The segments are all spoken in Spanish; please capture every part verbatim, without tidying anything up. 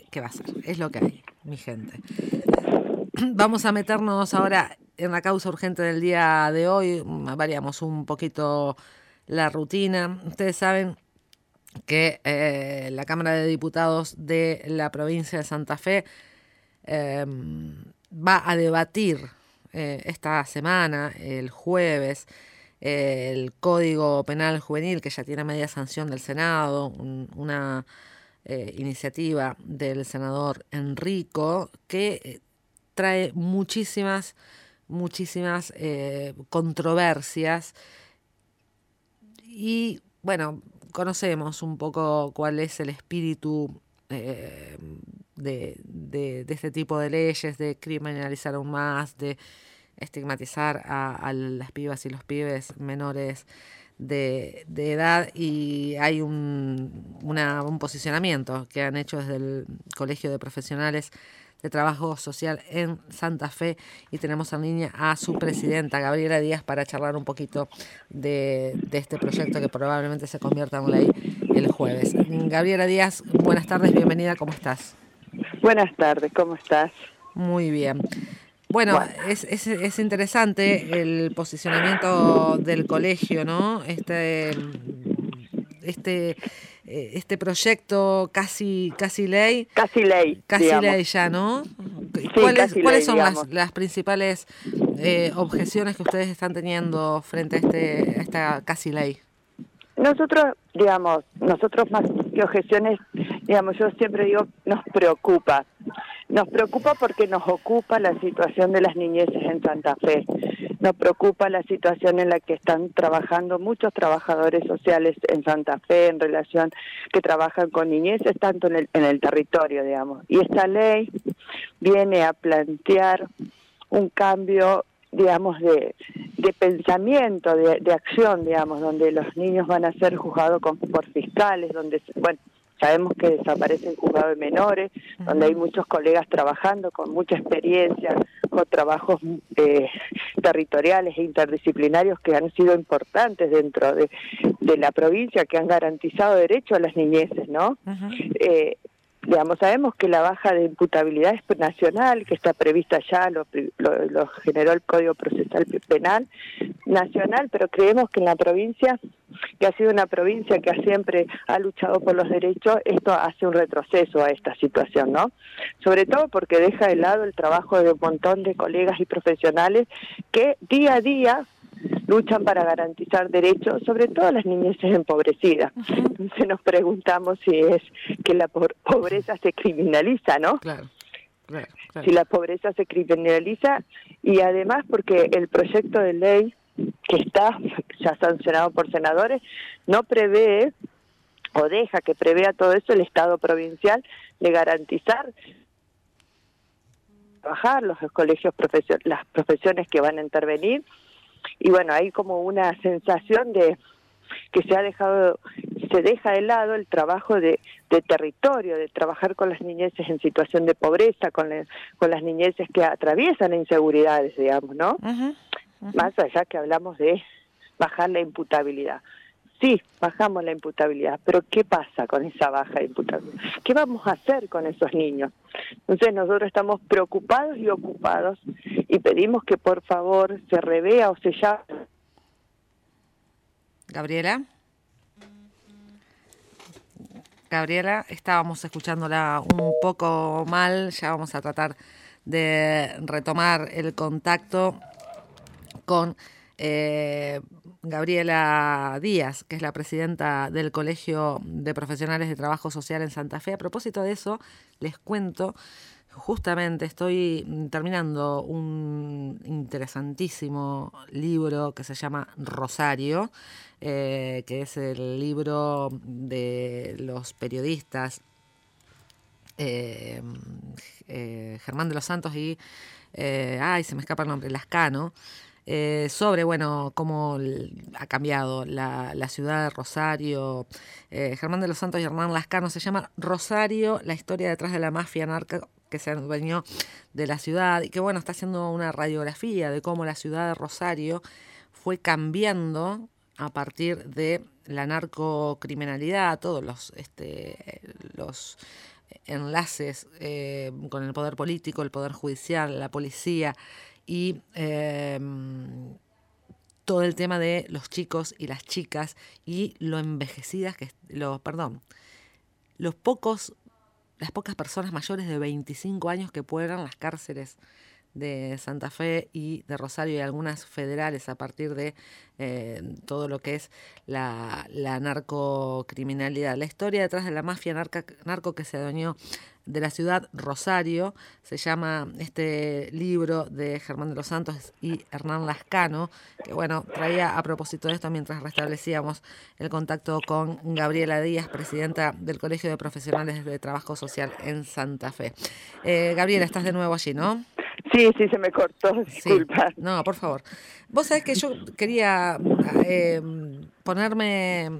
¿qué va a ser? Es lo que hay, mi gente. Vamos a meternos ahora en la causa urgente del día de hoy. Variamos un poquito la rutina. Ustedes saben que eh, la Cámara de Diputados de la provincia de Santa Fe eh, va a debatir eh, esta semana, el jueves, eh, el Código Penal Juvenil, que ya tiene media sanción del Senado, un, una eh, iniciativa del senador Enrico, que eh, trae muchísimas, muchísimas eh, controversias y, bueno, conocemos un poco cuál es el espíritu eh, de, de, de este tipo de leyes, de criminalizar aún más, de estigmatizar a, a las pibas y los pibes menores de, de edad, y hay un, una, un posicionamiento que han hecho desde el Colegio de Profesionales de Trabajo Social en Santa Fe, y tenemos en línea a su presidenta, Gabriela Díaz, para charlar un poquito de, de este proyecto que probablemente se convierta en ley el jueves. Gabriela Díaz, buenas tardes, bienvenida, ¿cómo estás? Buenas tardes, ¿cómo estás? Muy bien. Bueno, bueno. Es, es, es interesante el posicionamiento del colegio, ¿no? Este, este, este proyecto casi, casi ley. Casi ley, Casi digamos. ley ya, ¿no? Sí, ¿Cuáles, casi ¿cuáles ley, son digamos. las, las principales eh, objeciones que ustedes están teniendo frente a, este, a esta casi ley? Nosotros, digamos, nosotros más que objeciones, digamos, yo siempre digo, nos preocupa. Nos preocupa porque nos ocupa la situación de las niñeces en Santa Fe. Nos preocupa la situación en la que están trabajando muchos trabajadores sociales en Santa Fe en relación que trabajan con niñeces, tanto en el, en el territorio, digamos. Y esta ley viene a plantear un cambio, digamos, de, de pensamiento, de, de acción, digamos, donde los niños van a ser juzgados con, por fiscales, donde, bueno, sabemos que desaparecen juzgados de menores, uh-huh. donde hay muchos colegas trabajando con mucha experiencia, con trabajos eh, territoriales e interdisciplinarios que han sido importantes dentro de, de la provincia, que han garantizado derecho a las niñeces, ¿no? Uh-huh. Eh, Digamos, sabemos que la baja de imputabilidad es nacional, que está prevista ya, lo, lo, lo generó el Código Procesal Penal nacional, pero creemos que en la provincia, que ha sido una provincia que siempre ha luchado por los derechos, esto hace un retroceso a esta situación, ¿no? Sobre todo porque deja de lado el trabajo de un montón de colegas y profesionales que día a día luchan para garantizar derechos, sobre todo las niñeces empobrecidas. Uh-huh. Entonces nos preguntamos si es que la pobreza se criminaliza, ¿no? Claro, claro, claro. Si la pobreza se criminaliza, y además porque el proyecto de ley que está ya sancionado por senadores no prevé o deja que prevea todo eso el Estado provincial de garantizar trabajar los colegios, profesio- las profesiones que van a intervenir. Y bueno, hay como una sensación de que se ha dejado, se deja de lado el trabajo de, de territorio, de trabajar con las niñeces en situación de pobreza, con, la, con las niñeces que atraviesan inseguridades, digamos, ¿no? Uh-huh, uh-huh. Más allá que hablamos de bajar la imputabilidad. Sí, bajamos la imputabilidad, pero ¿qué pasa con esa baja imputabilidad? ¿Qué vamos a hacer con esos niños? Entonces nosotros estamos preocupados y ocupados y pedimos que por favor se revea o se llame. Gabriela. Gabriela, estábamos escuchándola un poco mal, ya vamos a tratar de retomar el contacto con eh, Gabriela Díaz, que es la presidenta del Colegio de Profesionales de Trabajo Social en Santa Fe. A propósito de eso, les cuento, justamente estoy terminando un interesantísimo libro que se llama Rosario, eh, que es el libro de los periodistas eh, eh, Germán de los Santos y, eh, ay, se me escapa el nombre, Lascano, Eh, sobre, bueno, cómo ha cambiado la, la ciudad de Rosario. Eh, Germán de los Santos y Hernán Lascano, se llama Rosario, la historia detrás de la mafia narca que se adueñó de la ciudad, y que, bueno, está haciendo una radiografía de cómo la ciudad de Rosario fue cambiando a partir de la narcocriminalidad, todos los, este, los enlaces eh, con el poder político, el poder judicial, la policía y eh, todo el tema de los chicos y las chicas y lo envejecidas que, lo, perdón, los pocos, las pocas personas mayores de veinticinco años que pueblan las cárceles de Santa Fe y de Rosario y algunas federales a partir de eh, todo lo que es la, la narcocriminalidad. La historia detrás de la mafia narca, narco que se adueñó de la ciudad Rosario se llama este libro de Germán de los Santos y Hernán Lascano, que bueno, traía a propósito de esto mientras restablecíamos el contacto con Gabriela Díaz, presidenta del Colegio de Profesionales de Trabajo Social en Santa Fe. Eh, Gabriela, estás de nuevo allí, ¿no? Sí, sí, se me cortó, disculpa. Sí, no, por favor. Vos sabés que yo quería eh, ponerme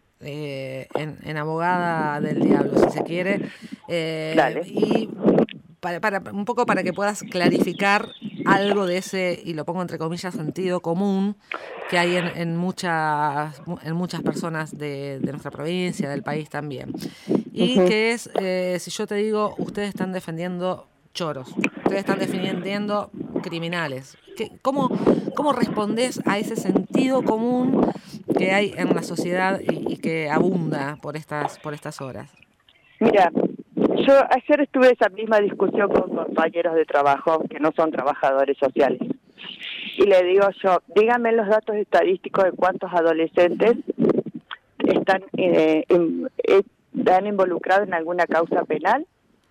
eh, en, en abogada del diablo, si se quiere, eh, Dale. y para, para un poco para que puedas clarificar algo de ese, y lo pongo entre comillas, sentido común que hay en, en muchas en muchas personas de, de nuestra provincia, del país también. Y uh-huh. que es, eh, si yo te digo, ustedes están defendiendo choros, ustedes están defendiendo criminales. ¿Qué, cómo, ¿Cómo respondés a ese sentido común que hay en la sociedad y, y que abunda por estas, por estas horas? Mira, yo ayer estuve esa misma discusión con compañeros de trabajo que no son trabajadores sociales. Y le digo yo, díganme los datos estadísticos de cuántos adolescentes están, eh, en, están involucrados en alguna causa penal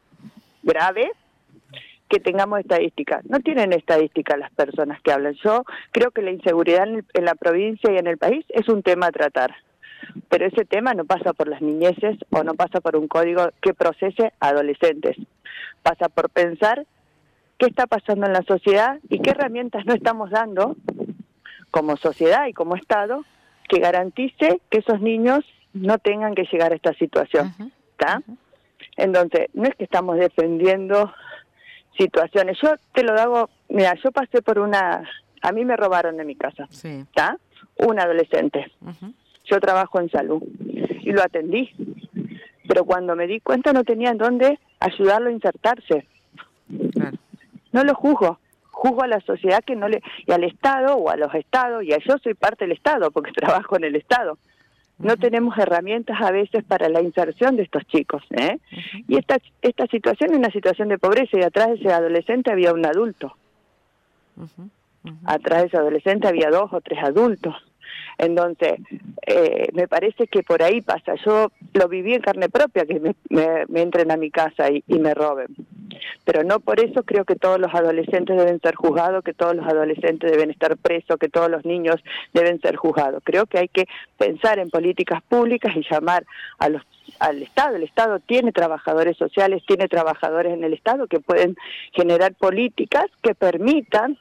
grave, que tengamos estadísticas. No tienen estadísticas las personas que hablan. Yo creo que la inseguridad en, el, en la provincia y en el país es un tema a tratar, pero ese tema no pasa por las niñeces o no pasa por un código que procese a adolescentes. Pasa por pensar qué está pasando en la sociedad y qué herramientas no estamos dando como sociedad y como Estado que garantice que esos niños no tengan que llegar a esta situación. ¿Está? Entonces, no es que estamos defendiendo situaciones. Yo te lo hago, mira, yo pasé por una, a mí me robaron de mi casa, sí. ¿Está? Un adolescente. Uh-huh. Yo trabajo en salud y lo atendí, pero cuando me di cuenta no tenía en dónde ayudarlo a insertarse. Claro. No lo juzgo, juzgo a la sociedad que no le, y al Estado o a los Estados, y a yo soy parte del Estado porque trabajo en el Estado. No tenemos herramientas a veces para la inserción de estos chicos, ¿eh? Uh-huh. Y esta esta situación es una situación de pobreza y atrás de ese adolescente había un adulto. Uh-huh. Uh-huh. Atrás de ese adolescente había dos o tres adultos. Entonces, eh, me parece que por ahí pasa. Yo lo viví en carne propia, que me, me, me entren a mi casa y, y me roben. Pero no por eso creo que todos los adolescentes deben ser juzgados, que todos los adolescentes deben estar presos, que todos los niños deben ser juzgados. Creo que hay que pensar en políticas públicas y llamar a los al Estado. El Estado tiene trabajadores sociales, tiene trabajadores en el Estado que pueden generar políticas que permitan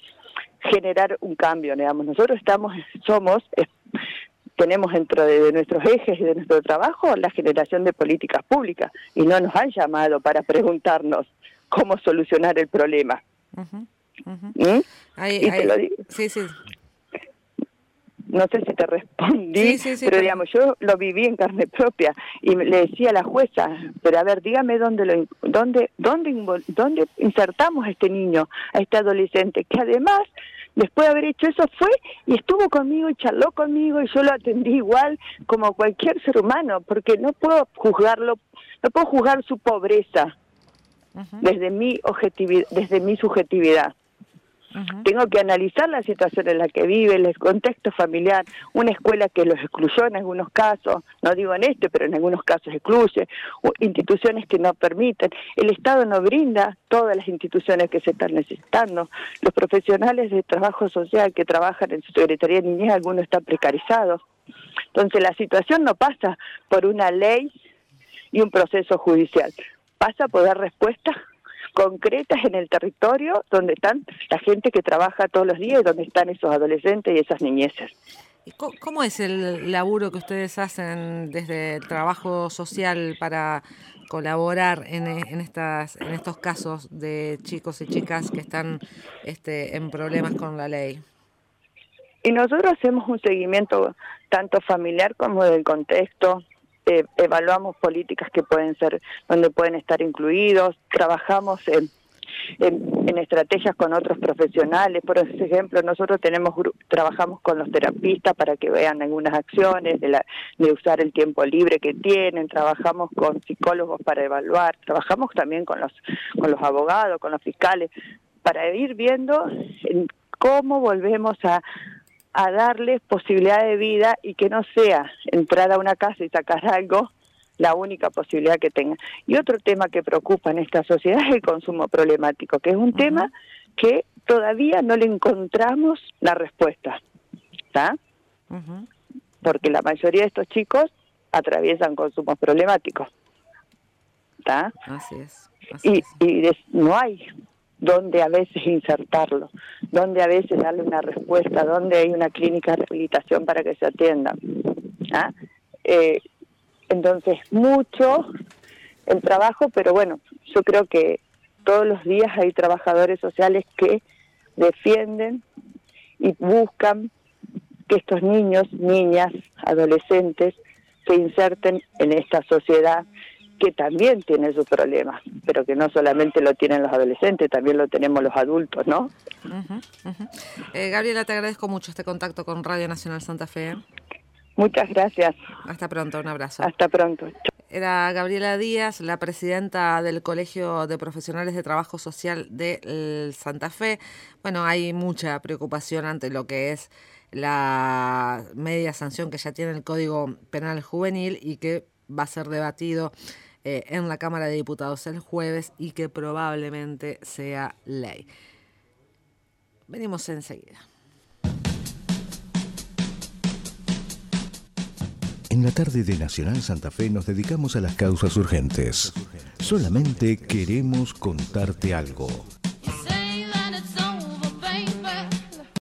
generar un cambio, digamos. Nosotros estamos, somos, eh, tenemos dentro de, de nuestros ejes y de nuestro trabajo la generación de políticas públicas y no nos han llamado para preguntarnos cómo solucionar el problema. Uh-huh, uh-huh. ¿Mm? Ahí, y ahí, te lo digo. Sí, sí. No sé si te respondí, sí, sí, sí, pero pero... digamos, yo lo viví en carne propia y le decía a la jueza, pero a ver, dígame dónde lo, dónde, dónde, dónde insertamos a este niño, a este adolescente, que además, después de haber hecho eso, fue y estuvo conmigo y charló conmigo y yo lo atendí igual como cualquier ser humano, porque no puedo juzgarlo, no puedo juzgar su pobreza uh-huh. desde mi objetividad, desde mi subjetividad. Uh-huh. Tengo que analizar la situación en la que vive, el contexto familiar, una escuela que los excluyó en algunos casos, no digo en este, pero en algunos casos excluye, instituciones que no permiten, el Estado no brinda todas las instituciones que se están necesitando, los profesionales de trabajo social que trabajan en su Secretaría de Niñez, algunos están precarizados. Entonces la situación no pasa por una ley y un proceso judicial, pasa por dar respuestas concretas en el territorio donde están la gente que trabaja todos los días y donde están esos adolescentes y esas niñeces. ¿Cómo es el laburo que ustedes hacen desde el trabajo social para colaborar en, en estas en estos casos de chicos y chicas que están este, en problemas con la ley? Y nosotros hacemos un seguimiento tanto familiar como del contexto, eh, evaluamos políticas que pueden ser, donde pueden estar incluidos, trabajamos en, en, en estrategias con otros profesionales. Por ejemplo, nosotros tenemos trabajamos con los terapistas para que vean algunas acciones de, la, de usar el tiempo libre que tienen, trabajamos con psicólogos para evaluar, trabajamos también con los, con los abogados, con los fiscales, para ir viendo en cómo volvemos a a darles posibilidad de vida y que no sea entrar a una casa y sacar algo la única posibilidad que tengan. Y otro tema que preocupa en esta sociedad es el consumo problemático, que es un uh-huh. tema que todavía no le encontramos la respuesta, ¿está? Uh-huh. Porque la mayoría de estos chicos atraviesan consumos problemáticos, ¿está? Así es. Así y es. y des, no hay donde a veces insertarlo, donde a veces darle una respuesta, donde hay una clínica de rehabilitación para que se atiendan. ¿Ah? Eh, entonces, mucho el trabajo, pero bueno, yo creo que todos los días hay trabajadores sociales que defienden y buscan que estos niños, niñas, adolescentes se inserten en esta sociedad que también tiene sus problemas, pero que no solamente lo tienen los adolescentes, también lo tenemos los adultos, ¿no? Uh-huh, uh-huh. Eh, Gabriela, te agradezco mucho este contacto con Radio Nacional Santa Fe. Muchas gracias. Hasta pronto, un abrazo. Hasta pronto. Era Gabriela Díaz, la presidenta del Colegio de Profesionales de Trabajo Social de Santa Fe. Bueno, hay mucha preocupación ante lo que es la media sanción que ya tiene el Código Penal Juvenil y que va a ser debatido eh, en la Cámara de Diputados el jueves y que probablemente sea ley. Venimos enseguida. En la tarde de Nacional Santa Fe nos dedicamos a las causas urgentes. Solamente queremos contarte algo.